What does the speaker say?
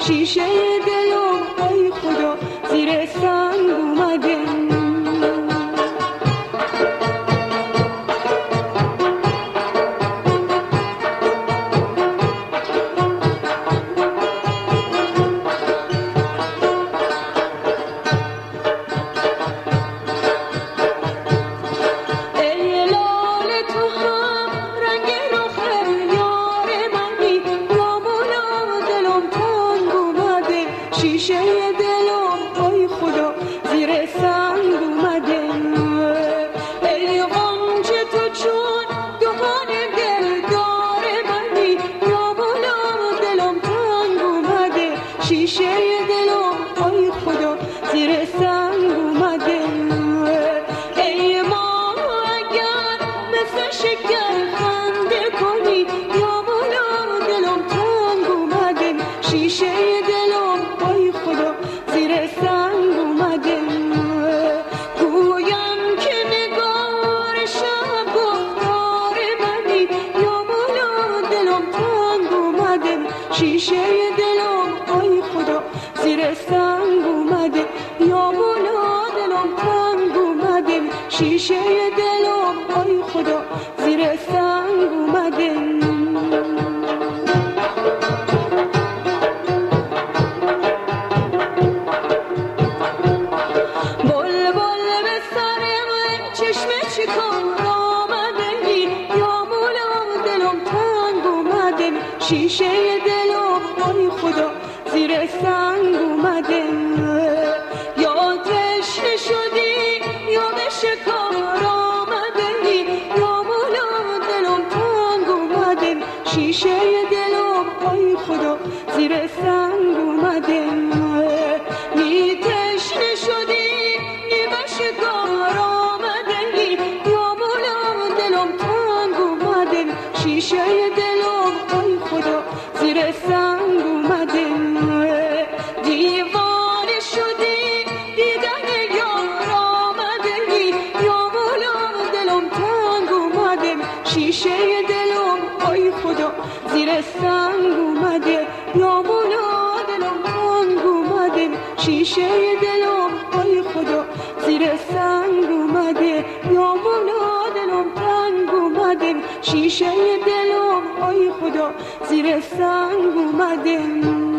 شیشه دلم ای خدا زیر سنگ اومده. شیشه دلم ای خدا زیر سنگ اومده. ای غنچه تو چون دهان دلدار منی، یا مولا دلم تنگ اومده. شیشه دلم ای خدا زیر سنگ اومده. ای ما اگر مثل شکر خنده کنی، یا مولا دلم تنگ اومده. شیشه زیر سنگ اومده. گویم که نگار شب گفتار منی، یا مولا دلم تنگ اومده. شیشه دلم ای خدا زیر سنگ اومده، یا مولا دلم تنگ اومده. شیشه دلم ای خدا زیر سنگ اومده. شیشه دلم ای خدا زیر سنگ اومده. یا تشنه شدی یا به شکار آمده، یا مولا دلم تنگ اومده. شیشه دلم ای خدا زیر سنگ اومده. نی تشنه شدی نی به شکار آمده، یا مولا دلم تنگ اومده. شیشه خدا زیر سنگ اومده. دیوانه شدی دیدن یار آمده، یا مولا دلم تنگ اومده. شیشه دلم ای خدا زیر سنگ اومده، یا مولا دلم تنگ اومده. شیشه دلم ای خدا زیر سنگ اومده، یا مولا دلم تنگ اومده. شیشه دلم ای خدا زیر سنگ اومده.